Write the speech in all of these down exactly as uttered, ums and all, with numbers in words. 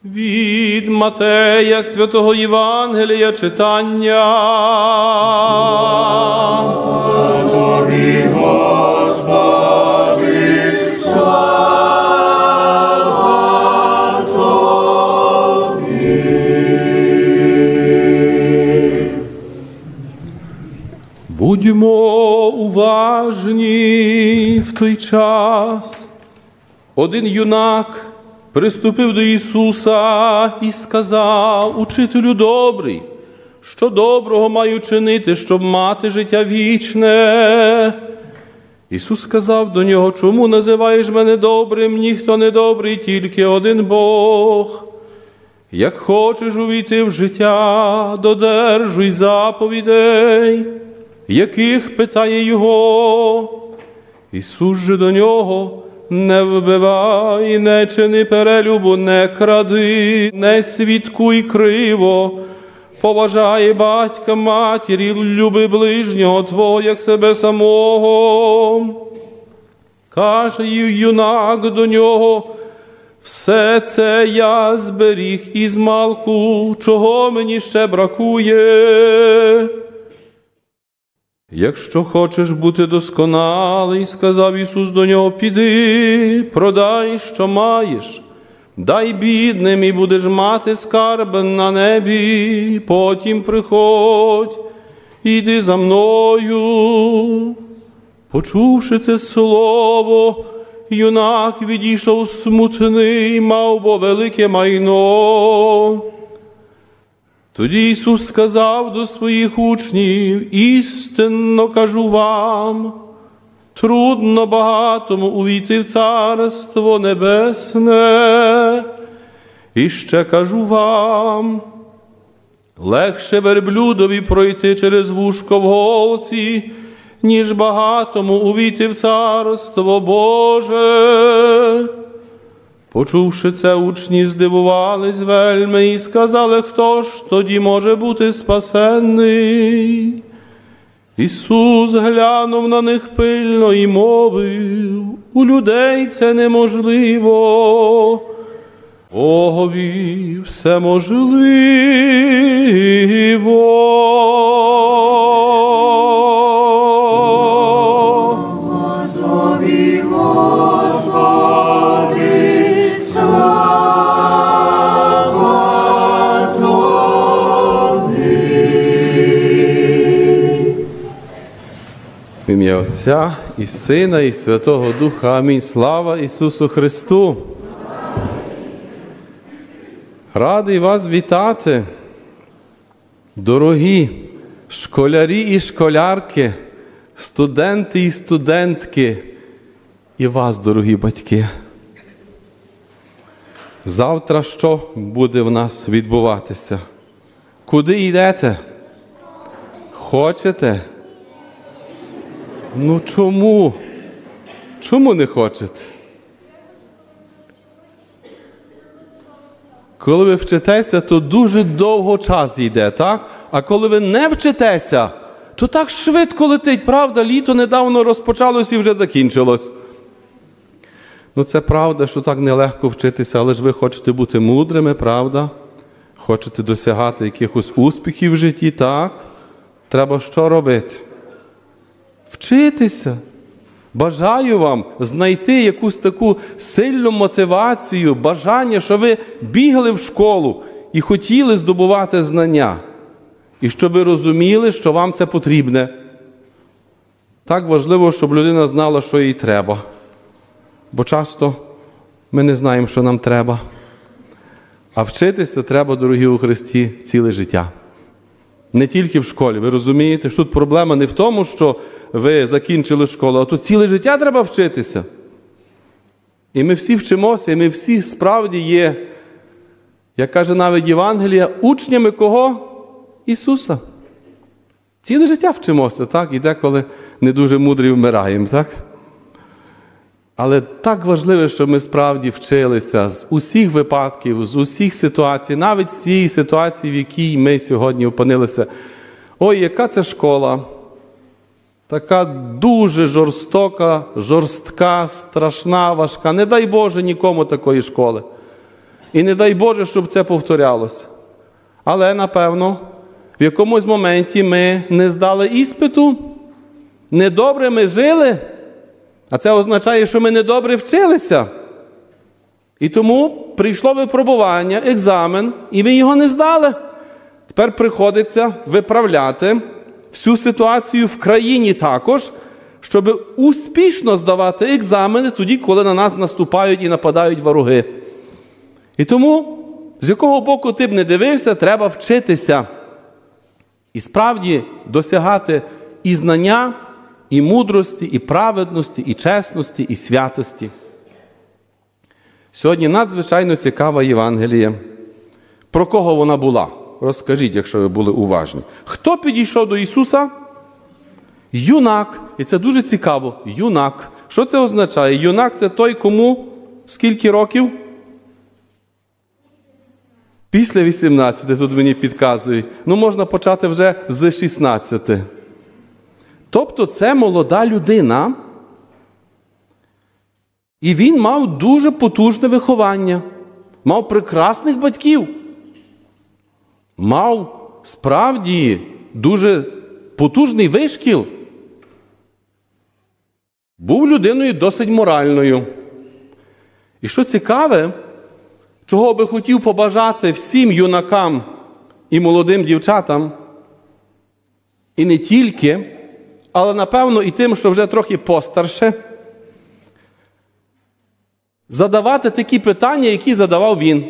Від Матея святого Євангелія читання. Слава Тобі, Господи, слава Тобі. Будьмо уважні в той час. Один юнак приступив до Ісуса і сказав: «Учителю добрий, що доброго маю чинити, щоб мати життя вічне?» Ісус сказав до нього: «Чому називаєш мене добрим? Ніхто не добрий, тільки один Бог. Як хочеш увійти в життя, додержуй заповідей». Яких? питає його. Ісус же до нього: «Не вбивай, не чини перелюбу, не кради, не свідкуй криво, поважай батька, матір, люби ближнього твого, як себе самого». Каже юнак до нього: «Все це я зберіг із малку, чого мені ще бракує?» «Якщо хочеш бути досконалий, – сказав Ісус до нього, – піди, продай, що маєш, дай бідним, і будеш мати скарб на небі, потім приходь, іди за мною». Почувши це слово, юнак відійшов смутний, мав бо велике майно. Тоді Ісус сказав до своїх учнів: «Істинно кажу вам, трудно багатому увійти в Царство Небесне. І ще кажу вам, легше верблюдові пройти через вушко в голці, ніж багатому увійти в Царство Боже». Почувши це, учні здивувались вельми і сказали: «Хто ж тоді може бути спасенний?» Ісус глянув на них пильно і мовив: «У людей це неможливо, Богові все можливо». В ім'я Отця і Сина, і Святого Духа. Амінь. Слава Ісусу Христу! Радий вас вітати, дорогі школярі і школярки, студенти і студентки, і вас, дорогі батьки. Завтра що буде в нас відбуватися? Куди йдете? Хочете? Ну чому? Чому не хочете? Коли ви вчитеся, то дуже довго час йде, так? А коли ви не вчитеся, то так швидко летить, правда? Літо недавно розпочалось і вже закінчилось. Ну це правда, що так нелегко вчитися, але ж ви хочете бути мудрими, правда? Хочете досягати якихось успіхів в житті, так? Треба що робити? Вчитися. Бажаю вам знайти якусь таку сильну мотивацію, бажання, що ви бігли в школу і хотіли здобувати знання. І щоб ви розуміли, що вам це потрібне. Так важливо, щоб людина знала, що їй треба. Бо часто ми не знаємо, що нам треба. А вчитися треба, дорогі у Христі, ціле життя. Не тільки в школі, ви розумієте? Що тут проблема не в тому, що ви закінчили школу, а тут ціле життя треба вчитися. І ми всі вчимося, і ми всі справді є, як каже навіть Євангелія, учнями кого? Ісуса. Ціле життя вчимося, так? І деколи не дуже мудрі вмираємо, так? Але так важливо, щоб ми справді вчилися з усіх випадків, з усіх ситуацій, навіть з цієї ситуації, в якій ми сьогодні опинилися. Ой, яка це школа! Така дуже жорстока, жорстка, страшна, важка. Не дай Боже нікому такої школи. І не дай Боже, щоб це повторялося. Але, напевно, в якомусь моменті ми не здали іспиту, недобре ми жили, а це означає, що ми недобре вчилися. І тому прийшло випробування, екзамен, і ми його не здали. Тепер приходиться виправляти всю ситуацію в країні також, щоб успішно здавати екзамени тоді, коли на нас наступають і нападають вороги. І тому, з якого боку ти б не дивився, треба вчитися. І справді досягати і знання, і мудрості, і праведності, і чесності, і святості. Сьогодні надзвичайно цікава Євангелія. Про кого вона була? Розкажіть, якщо ви були уважні. Хто підійшов до Ісуса? Юнак. І це дуже цікаво. Юнак. Що це означає? Юнак – це той, кому скільки років? Після вісімнадцяти, тут мені підказують. Ну, можна почати вже з шістнадцяти. Тобто це молода людина, і він мав дуже потужне виховання, мав прекрасних батьків, мав справді дуже потужний вишкіл, був людиною досить моральною. І що цікаве, чого би хотів побажати всім юнакам і молодим дівчатам, і не тільки, але, напевно, і тим, що вже трохи постарше, задавати такі питання, які задавав він.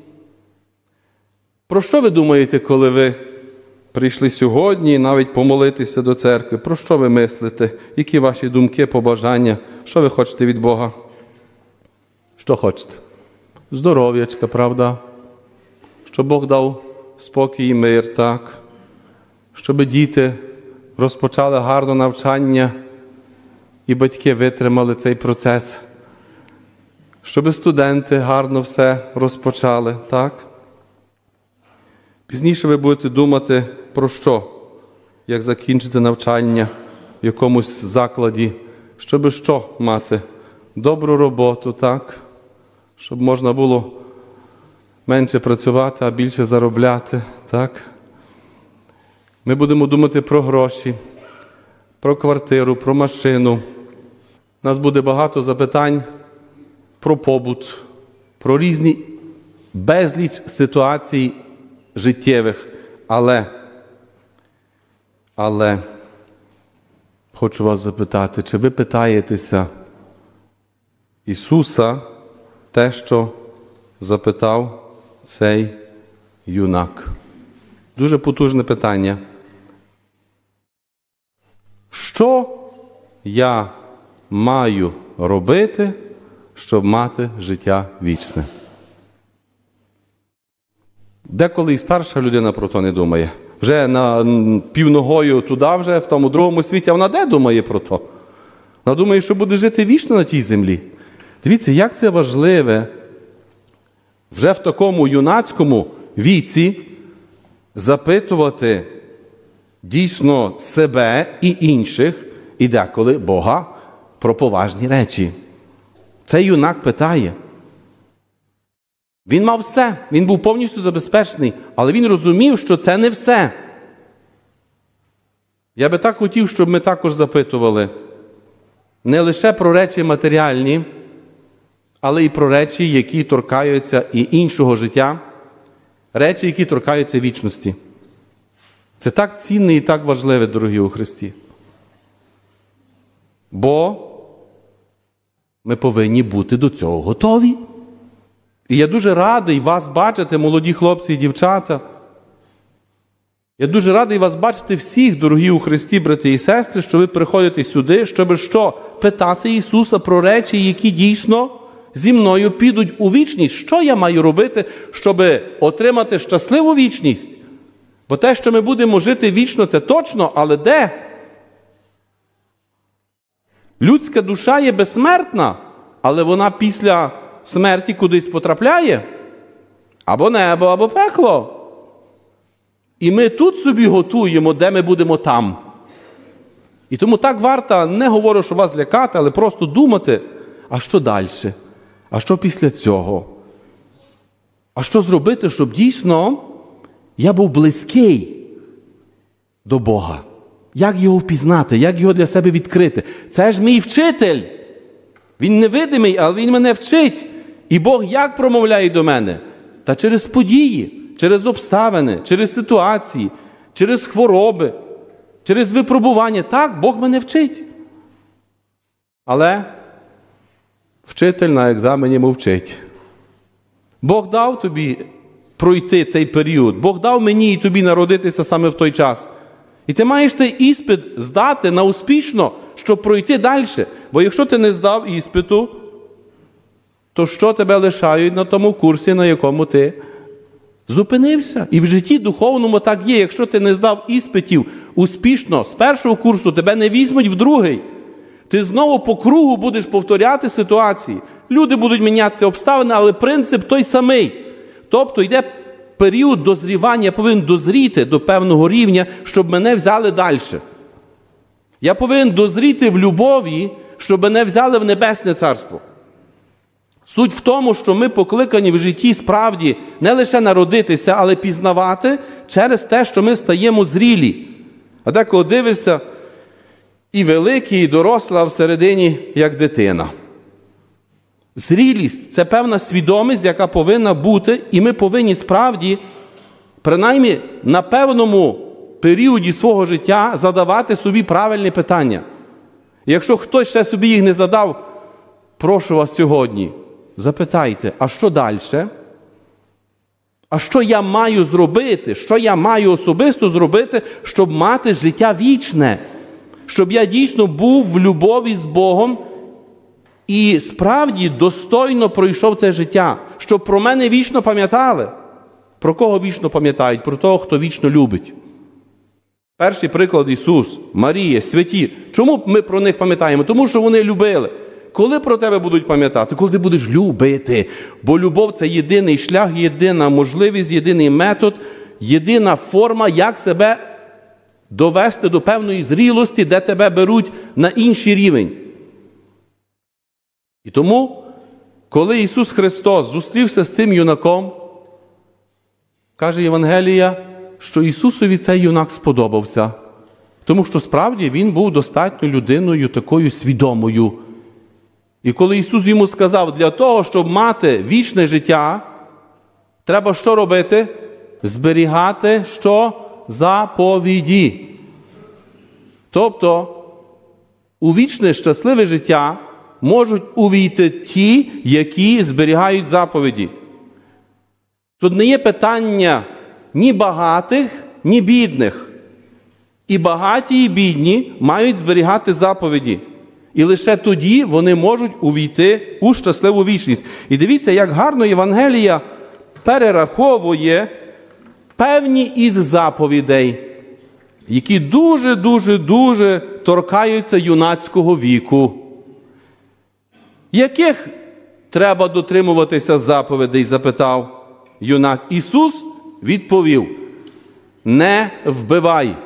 Про що ви думаєте, коли ви прийшли сьогодні, навіть помолитися до церкви? Про що ви мислите? Які ваші думки, побажання? Що ви хочете від Бога? Що хочете? Здоров'ячка, правда? Щоб Бог дав спокій і мир, так? Щоб діти розпочали гарне навчання і батьки витримали цей процес. Щоб студенти гарно все розпочали, так? Пізніше ви будете думати про що? Як закінчити навчання в якомусь закладі? Щоб що мати? Добру роботу, так? Щоб можна було менше працювати, а більше заробляти, так? Ми будемо думати про гроші, про квартиру, про машину. У нас буде багато запитань про побут, про різні безліч ситуацій життєвих. Але, але, хочу вас запитати, чи ви питаєтеся Ісуса те, що запитав цей юнак? Дуже потужне питання. Що я маю робити, щоб мати життя вічне? Деколи і старша людина про то не думає. Вже на півногою туди, вже в тому другому світі, а вона де думає про то? Вона думає, що буде жити вічно на тій землі. Дивіться, як це важливе вже в такому юнацькому віці запитувати дійсно себе і інших, і деколи Бога, про поважні речі. Цей юнак питає. Він мав все, він був повністю забезпечений, але він розумів, що це не все. Я би так хотів, щоб ми також запитували не лише про речі матеріальні, але й про речі, які торкаються і іншого життя, речі, які торкаються вічності. Це так цінне і так важливе, дорогі у Христі. Бо ми повинні бути до цього готові. І я дуже радий вас бачити, молоді хлопці і дівчата. Я дуже радий вас бачити всіх, дорогі у Христі, брати і сестри, що ви приходите сюди, щоб що? Питати Ісуса про речі, які дійсно зі мною підуть у вічність. Що я маю робити, щоб отримати щасливу вічність? Бо те, що ми будемо жити вічно, це точно, але де? Людська душа є безсмертна, але вона після смерті кудись потрапляє. Або небо, або пекло. І ми тут собі готуємо, де ми будемо там. І тому так варто, не говорю, що вас лякати, але просто думати, а що далі? А що після цього? А що зробити, щоб дійсно я був близький до Бога? Як його впізнати? Як його для себе відкрити? Це ж мій вчитель. Він невидимий, але він мене вчить. І Бог як промовляє до мене? Та через події, через обставини, через ситуації, через хвороби, через випробування. Так, Бог мене вчить. Але вчитель на екзамені мовчить. Бог дав тобі пройти цей період. Бог дав мені і тобі народитися саме в той час. І ти маєш цей іспит здати на успішно, щоб пройти далі. Бо якщо ти не здав іспиту, то що тебе лишають на тому курсі, на якому ти зупинився? І в житті духовному так є. Якщо ти не здав іспитів успішно, з першого курсу тебе не візьмуть в другий. Ти знову по кругу будеш повторяти ситуації. Люди будуть мінятися обставини, але принцип той самий. Тобто йде період дозрівання, я повинен дозріти до певного рівня, щоб мене взяли далі. Я повинен дозріти в любові, щоб мене взяли в Небесне Царство. Суть в тому, що ми покликані в житті справді не лише народитися, але пізнавати через те, що ми стаємо зрілі. А деколи дивишся, і великий, і доросла, а всередині як дитина. Зрілість – це певна свідомість, яка повинна бути, і ми повинні справді, принаймні на певному періоді свого життя, задавати собі правильні питання. І якщо хтось ще собі їх не задав, прошу вас сьогодні, запитайте, а що далі? А що я маю зробити? Що я маю особисто зробити, щоб мати життя вічне? Щоб я дійсно був в любові з Богом і справді достойно пройшов це життя. Щоб про мене вічно пам'ятали. Про кого вічно пам'ятають? Про того, хто вічно любить. Перший приклад – Ісус, Марія, святі. Чому ми про них пам'ятаємо? Тому що вони любили. Коли про тебе будуть пам'ятати? Коли ти будеш любити. Бо любов – це єдиний шлях, єдина можливість, єдиний метод, єдина форма, як себе довести до певної зрілості, де тебе беруть на інший рівень. І тому, коли Ісус Христос зустрівся з цим юнаком, каже Євангелія, що Ісусові цей юнак сподобався. Тому що справді він був достатньо людиною такою свідомою. І коли Ісус йому сказав, для того, щоб мати вічне життя, треба що робити? Зберігати що? Заповіді. Тобто, у вічне щасливе життя можуть увійти ті, які зберігають заповіді. Тут не є питання ні багатих, ні бідних. І багаті, і бідні мають зберігати заповіді. І лише тоді вони можуть увійти у щасливу вічність. І дивіться, як гарно Євангелія перераховує певні із заповідей, які дуже-дуже-дуже торкаються юнацького віку. Яких треба дотримуватися заповідей, запитав юнак. Ісус відповів: не вбивай.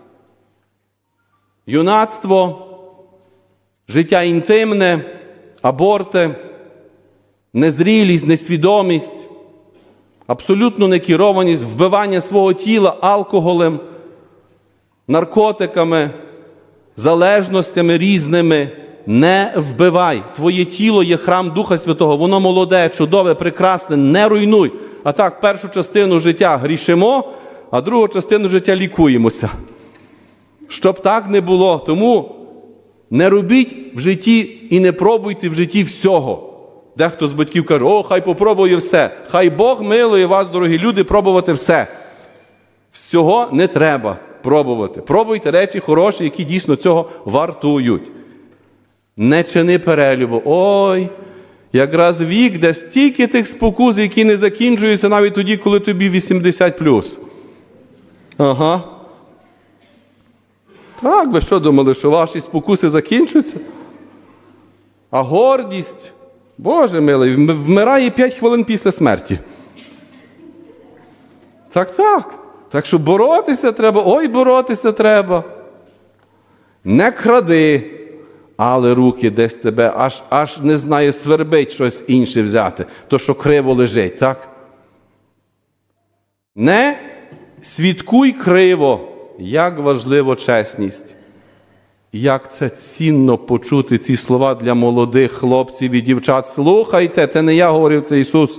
Юнацтво, життя інтимне, аборти, незрілість, несвідомість, абсолютно некерованість, вбивання свого тіла алкоголем, наркотиками, залежностями різними. Не вбивай. Твоє тіло є храм Духа Святого, воно молоде, чудове, прекрасне, не руйнуй. А так, першу частину життя грішимо, а другу частину життя лікуємося. Щоб так не було. Тому не робіть в житті і не пробуйте в житті всього. Дехто з батьків каже: о, хай попробує все. Хай Бог милує вас, дорогі люди, пробувати все. Всього не треба пробувати. Пробуйте речі хороші, які дійсно цього вартують. Не чини перелюбу. Ой, якраз вік, де стільки тих спокус, які не закінчуються навіть тоді, коли тобі вісімдесят плюс. Ага. Так, ви що думали, що ваші спокуси закінчуються? А гордість, Боже милий, вмирає п'ять хвилин після смерті. Так, так. Так що боротися треба, ой, боротися треба. Не кради, але руки десь тебе аж, аж не знає, свербить щось інше взяти. То, що криво лежить, так? Не свідкуй криво, як важливо чесність. Як це цінно почути ці слова для молодих хлопців і дівчат. Слухайте, це не я говорив, це Ісус.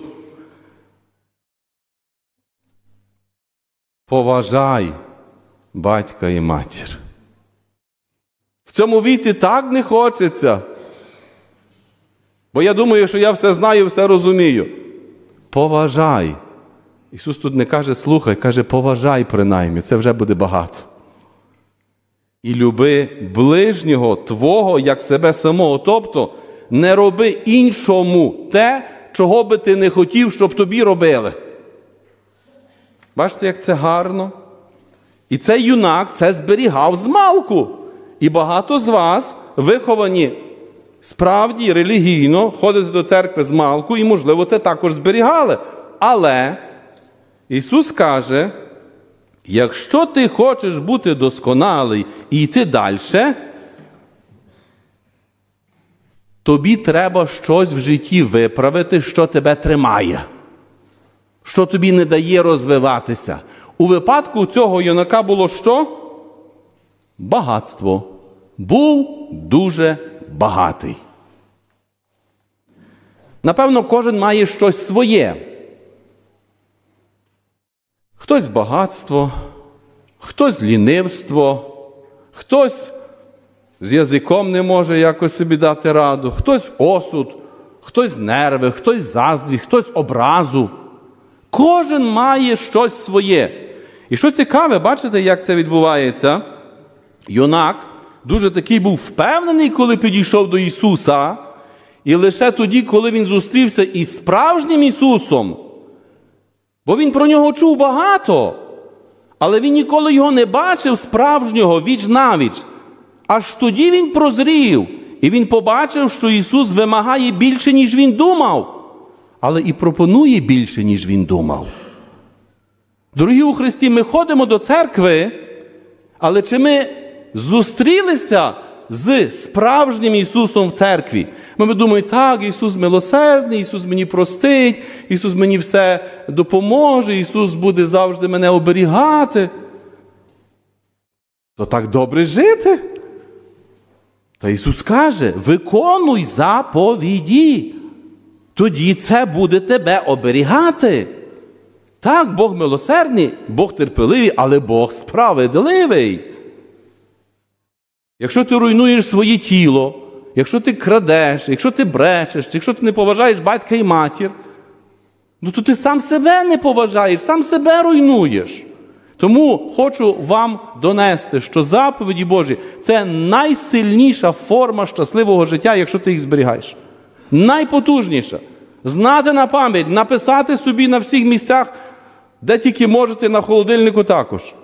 Поважай батька і матір. В цьому віці так не хочеться. Бо я думаю, що я все знаю, все розумію. Поважай. Ісус тут не каже слухай, каже поважай принаймні, це вже буде багато. І люби ближнього твого, як себе самого. Тобто, не роби іншому те, чого би ти не хотів, щоб тобі робили. Бачите, як це гарно? І цей юнак це зберігав змалку. І багато з вас виховані справді релігійно, ходите до церкви змалку, і, можливо, це також зберігали. Але Ісус каже, якщо ти хочеш бути досконалий і йти далі, тобі треба щось в житті виправити, що тебе тримає, що тобі не дає розвиватися. У випадку цього юнака було що? Багатство. Був дуже багатий. Напевно, кожен має щось своє. Хтось багатство, хтось лінивство, хтось з язиком не може якось собі дати раду, хтось осуд, хтось нерви, хтось заздрість, хтось образу. Кожен має щось своє. І що цікаве, бачите, як це відбувається? Юнак дуже такий був впевнений, коли підійшов до Ісуса, і лише тоді, коли він зустрівся із справжнім Ісусом, бо він про нього чув багато, але він ніколи його не бачив справжнього віч-навіч. Аж тоді він прозрів, і він побачив, що Ісус вимагає більше, ніж він думав, але і пропонує більше, ніж він думав. Дорогі у Христі, ми ходимо до церкви, але чи ми зустрілися з справжнім Ісусом в церкві? Ми думаємо, так, Ісус милосердний, Ісус мені простить, Ісус мені все допоможе, Ісус буде завжди мене оберігати. То так добре жити? Та Ісус каже, виконуй заповіді, тоді це буде тебе оберігати. Так, Бог милосердний, Бог терпеливий, але Бог справедливий. Якщо ти руйнуєш своє тіло, якщо ти крадеш, якщо ти брешеш, якщо ти не поважаєш батька і матір, ну то ти сам себе не поважаєш, сам себе руйнуєш. Тому хочу вам донести, що заповіді Божі – це найсильніша форма щасливого життя, якщо ти їх зберігаєш. Найпотужніша. Знати на пам'ять, написати собі на всіх місцях, де тільки можете, на холодильнику також.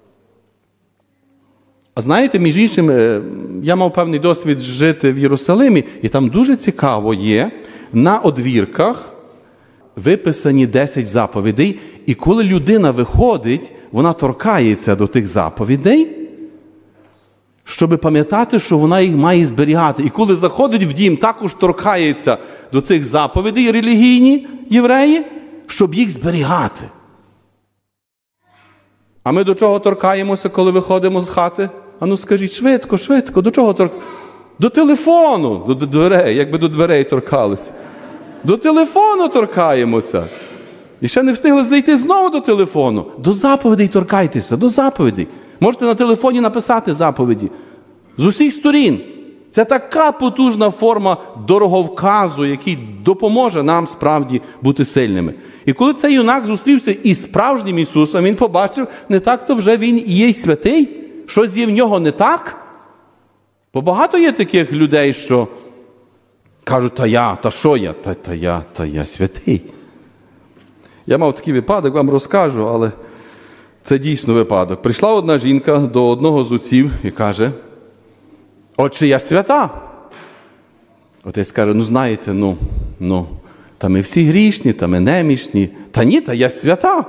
А знаєте, між іншим, я мав певний досвід жити в Єрусалимі, і там дуже цікаво є, на одвірках виписані десять заповідей, і коли людина виходить, вона торкається до тих заповідей, щоб пам'ятати, що вона їх має зберігати. І коли заходить в дім, також торкається до цих заповідей релігійні євреї, щоб їх зберігати. А ми до чого торкаємося, коли виходимо з хати? А ну скажіть, швидко, швидко, до чого торкаємося? До телефону, до дверей, якби до дверей торкалися. До телефону торкаємося. І ще не встигли зайти знову до телефону. До заповідей торкайтеся, до заповідей. Можете на телефоні написати заповіді. З усіх сторін. Це така потужна форма дороговказу, який допоможе нам справді бути сильними. І коли цей юнак зустрівся із справжнім Ісусом, він побачив, не так-то вже він і є святий. Щось є в нього не так. Бо багато є таких людей, що кажуть, та я, та що я, та, та я, та я святий. Я мав такий випадок, вам розкажу, але це дійсно випадок. Прийшла одна жінка до одного з отців і каже, отче, я свята. Отець каже, ну знаєте, ну, ну, та ми всі грішні, та ми немічні. Та ні, та я свята.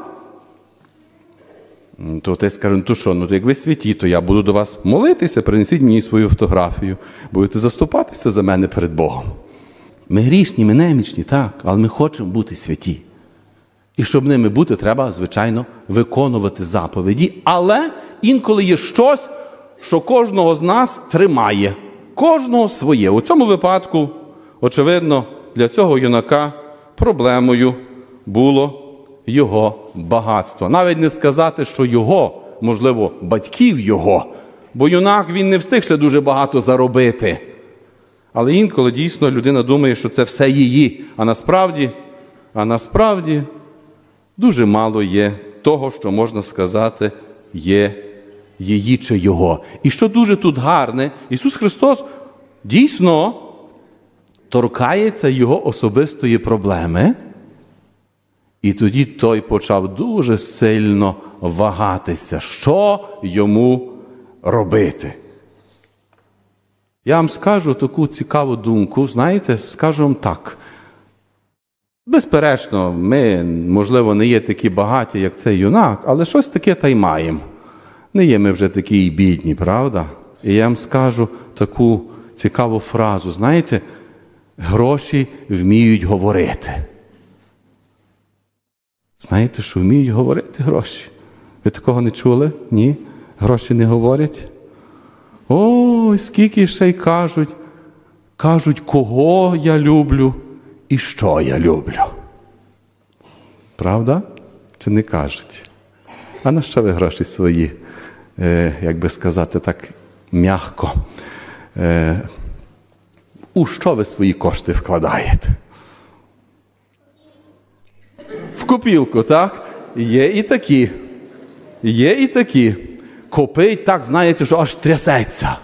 То отець каже, ну то що, ну то як ви святі, то я буду до вас молитися, принесіть мені свою фотографію, будете заступатися за мене перед Богом. Ми грішні, ми немічні, так, але ми хочемо бути святі. І щоб ними бути, треба, звичайно, виконувати заповіді. Але інколи є щось, що кожного з нас тримає. Кожного своє. У цьому випадку, очевидно, для цього юнака проблемою було його багатство. Навіть не сказати, що його, можливо, батьків його, бо юнак, він не встиг ще дуже багато заробити. Але інколи дійсно людина думає, що це все її, а насправді, а насправді дуже мало є того, що можна сказати, є її чи його. І що дуже тут гарне, Ісус Христос дійсно торкається його особистої проблеми, і тоді той почав дуже сильно вагатися, що йому робити. Я вам скажу таку цікаву думку, знаєте, скажу вам так. Безперечно, ми, можливо, не є такі багаті, як цей юнак, але щось таке та й маємо. Не є ми вже такі бідні, правда? І я вам скажу таку цікаву фразу, знаєте, гроші вміють говорити. Знаєте, що вміють говорити гроші? Ви такого не чули? Ні? Гроші не говорять? Ой, скільки ще й кажуть. Кажуть, кого я люблю і що я люблю. Правда? Чи не кажуть? А на що ви гроші свої, е, як би сказати так, м'яко? Е, у що ви свої кошти вкладаєте? В копілку, так? Є і такі. Є і такі. Копить так, знаєте, що аж трясеться.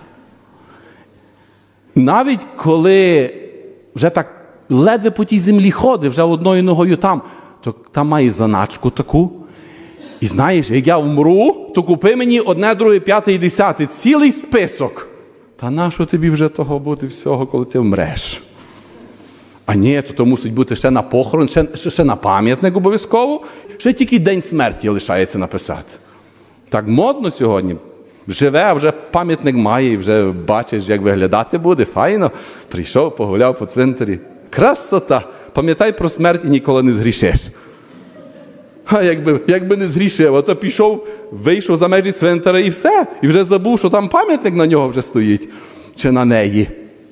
Навіть коли вже так ледве по тій землі ходить, вже одною ногою там, то там має заначку таку. І знаєш, як я вмру, то купи мені одне, друге, п'яте і десяте. Цілий список. Та нащо тобі вже того буде всього, коли ти вмреш? А ні, то, то мусить бути ще на похорон, ще, ще, ще на пам'ятник обов'язково. Ще тільки день смерті лишається написати. Так модно сьогодні. Живе, а вже пам'ятник має, і вже бачиш, як виглядати буде. Файно. Прийшов, погуляв по цвинтарі. Красота! Пам'ятай про смерть і ніколи не згрішиш. А якби, якби не згрішив, а то пішов, вийшов за межі цвинтаря і все. І вже забув, що там пам'ятник на нього вже стоїть. Чи на неї.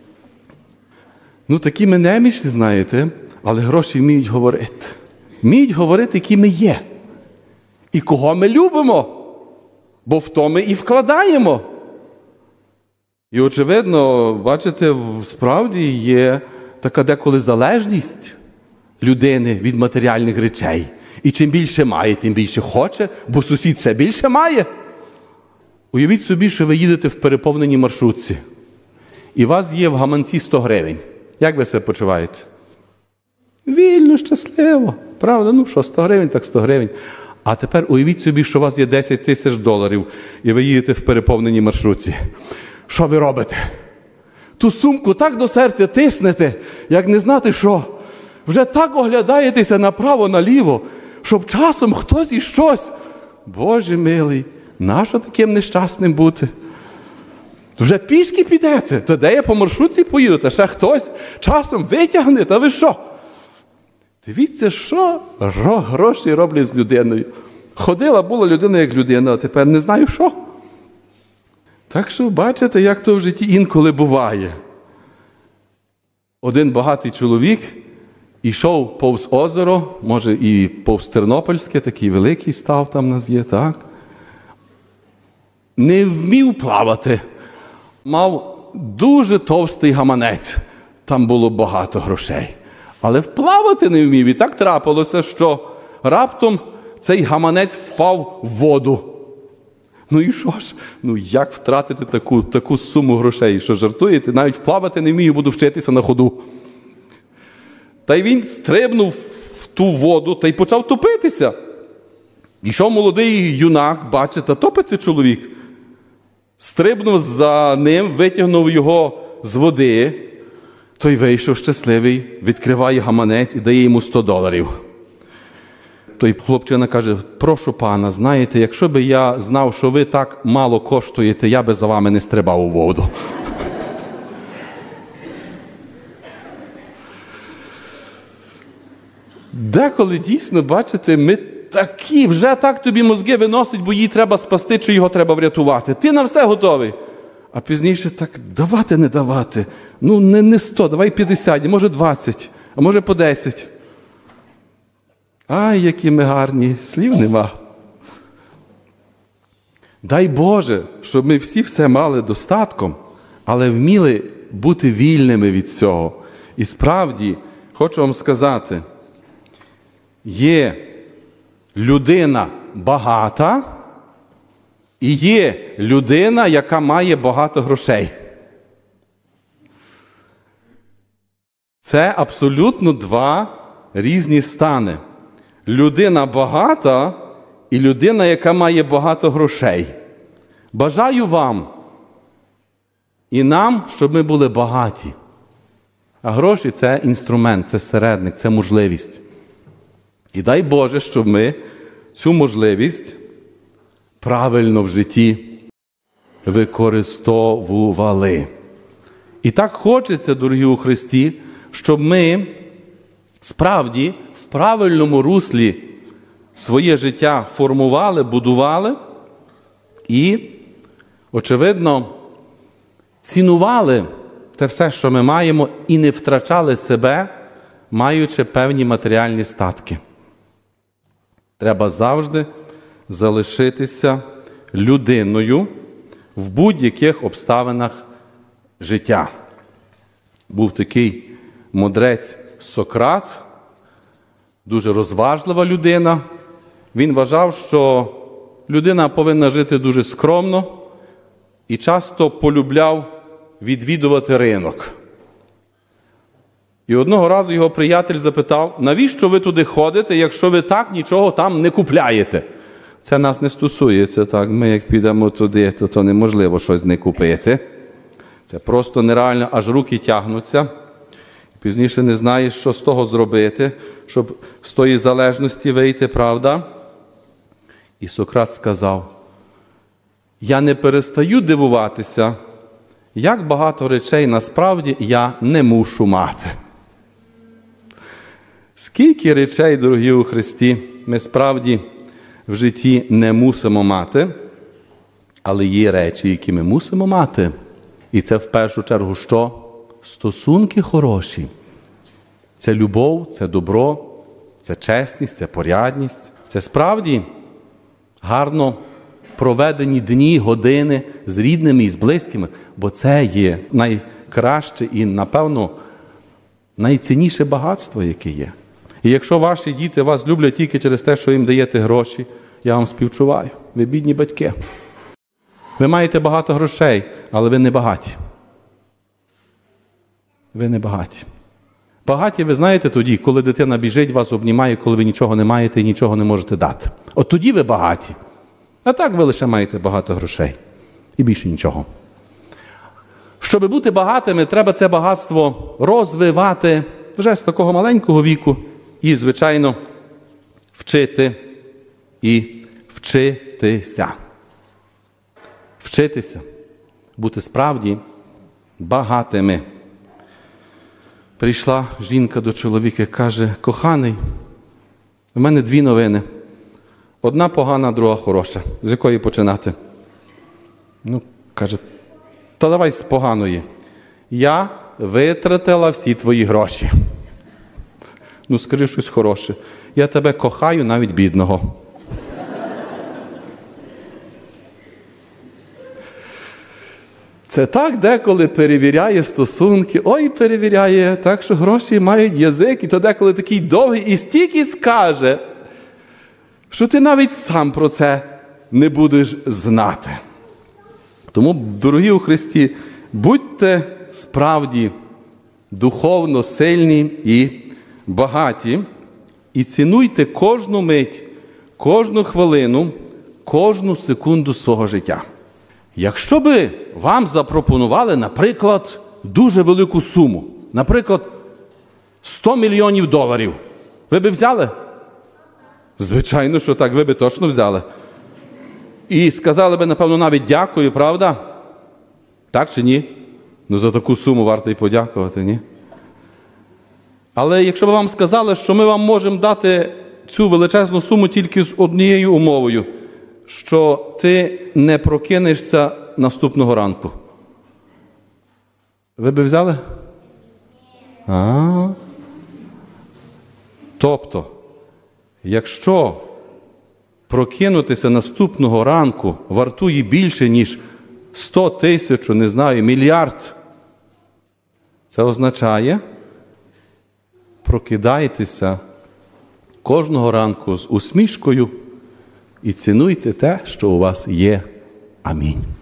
Ну, такі ми немічні, знаєте, але гроші вміють говорити. Вміють говорити, які ми є. І кого ми любимо. Бо в то ми і вкладаємо. І, очевидно, бачите, справді є така деколи залежність людини від матеріальних речей. І чим більше має, тим більше хоче, бо сусід ще більше має. Уявіть собі, що ви їдете в переповненій маршрутці. І у вас є в гаманці сто гривень. Як ви себе почуваєте? Вільно, щасливо. Правда? Ну що, сто гривень, так сто гривень. А тепер уявіть собі, що у вас є десять тисяч доларів, і ви їдете в переповненій маршрутці. Що ви робите? Ту сумку так до серця тиснете, як не знати що. Вже так оглядаєтеся направо-наліво, щоб часом хтось і щось. Боже милий, нащо таким нещасним бути? Вже пішки підете, та де я по маршрутці поїду, та ще хтось часом витягне, та ви що? Дивіться, що гроші роблять з людиною. Ходила була людина як людина, а тепер не знаю що. Так що бачите, як то в житті інколи буває. Один багатий чоловік ішов повз озеро, може і повз Тернопільське, такий великий став там у нас є, так? Не вмів плавати. Мав дуже товстий гаманець. Там було багато грошей. Але вплавати не вмів. І так трапилося, що раптом цей гаманець впав в воду. Ну і що ж? Ну як втратити таку, таку суму грошей? Що жартуєте? Навіть вплавати не вмію, буду вчитися на ходу. Та й він стрибнув в ту воду та й почав топитися. Ішов молодий юнак, бачите, топиться чоловік. Стрибнув за ним, витягнув його з води. Той вийшов щасливий, відкриває гаманець і дає йому сто доларів. Той хлопчина каже: прошу пана, знаєте, якщо би я знав, що ви так мало коштуєте, я би за вами не стрибав у воду. деколи дійсно, бачите, ми такі, вже так тобі мозги виносить, бо її треба спасти, чи його треба врятувати. Ти на все готовий. А пізніше так давати, не давати. Ну, не, не сто, давай п'ятдесят, а може двадцять, а може по десять. Ай, які ми гарні, слів нема. Дай Боже, щоб ми всі все мали достатком, але вміли бути вільними від цього. І справді, хочу вам сказати, є людина багата і є людина, яка має багато грошей. Це абсолютно два різні стани. Людина багата і людина, яка має багато грошей. Бажаю вам і нам, щоб ми були багаті. А гроші – це інструмент, це середник, це можливість. І дай Боже, щоб ми цю можливість правильно в житті використовували. І так хочеться, дорогі у Христі, щоб ми справді в правильному руслі своє життя формували, будували і, очевидно, цінували те все, що ми маємо, і не втрачали себе, маючи певні матеріальні статки. Треба завжди залишитися людиною в будь-яких обставинах життя. Був такий мудрець Сократ, дуже розважлива людина. Він вважав, що людина повинна жити дуже скромно і часто полюбляв відвідувати ринок. І одного разу його приятель запитав, навіщо ви туди ходите, якщо ви так нічого там не купляєте? Це нас не стосується, так, ми як підемо туди, то, то неможливо щось не купити. Це просто нереально, аж руки тягнуться. Пізніше не знаєш, що з того зробити, щоб з тої залежності вийти, правда? І Сократ сказав, я не перестаю дивуватися, як багато речей насправді я не мушу мати. Скільки речей, дорогі у Христі, ми справді в житті не мусимо мати, але є речі, які ми мусимо мати. І це в першу чергу що? Стосунки хороші. Це любов, це добро, це чесність, це порядність. Це справді гарно проведені дні, години з рідними і з близькими, бо це є найкраще і, напевно, найцінніше багатство, яке є. І якщо ваші діти вас люблять тільки через те, що їм даєте гроші, я вам співчуваю. Ви бідні батьки. Ви маєте багато грошей, але ви не багаті. Ви не багаті. Багаті, ви знаєте, тоді, коли дитина біжить, вас обнімає, коли ви нічого не маєте і нічого не можете дати. От тоді ви багаті. А так ви лише маєте багато грошей. І більше нічого. Щоб бути багатими, треба це багатство розвивати вже з такого маленького віку і, звичайно, вчити і вчитися. Вчитися. Бути справді багатими. Прийшла жінка до чоловіка і каже, коханий, у мене дві новини. Одна погана, друга хороша. З якої починати? Ну, каже, та давай з поганої. Я витратила всі твої гроші. Ну, скажи щось хороше. Я тебе кохаю, навіть бідного. Це так деколи перевіряє стосунки. Ой, перевіряє, так що гроші мають язик, і то деколи такий довгий, і стільки скаже, що ти навіть сам про це не будеш знати. Тому, дорогі у Христі, будьте справді духовно сильні і багаті, і цінуйте кожну мить, кожну хвилину, кожну секунду свого життя. Якщо би вам запропонували, наприклад, дуже велику суму, наприклад, сто мільйонів доларів, ви би взяли? Звичайно, що так, ви би точно взяли. І сказали би, напевно, навіть дякую, правда? Так чи ні? Ну, за таку суму варто й подякувати, ні? Але якщо б вам сказали, що ми вам можемо дати цю величезну суму тільки з однією умовою, що ти не прокинешся наступного ранку. Ви би взяли? А. Тобто, якщо прокинутися наступного ранку вартує більше, ніж сто тисяч, не знаю, мільярд, це означає, прокидайтеся кожного ранку з усмішкою і цінуйте те, що у вас є. Амінь.